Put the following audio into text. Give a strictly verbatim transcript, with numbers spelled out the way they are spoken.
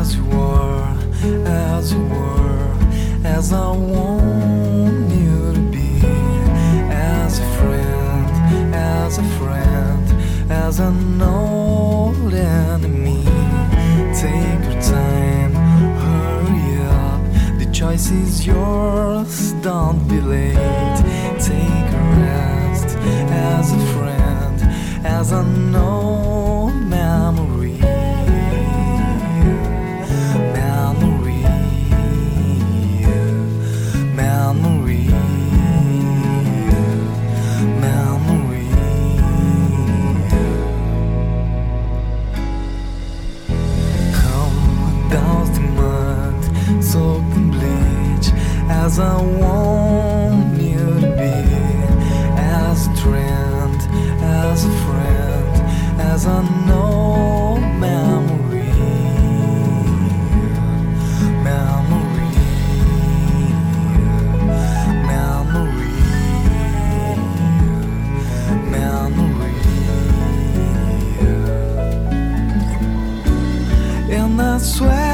as you were, as you were, as I want you to be, as a friend, as a friend, as an old enemy. Take your time, hurry up, the choice is yours, don't be late. Take a rest, as a friend, as an old memory. Memory, memory, memory. Come down the mud, soaked in bleach, as I want you to be, as a trend, as a friend, as I know memory, memory, memory, memory. And I swear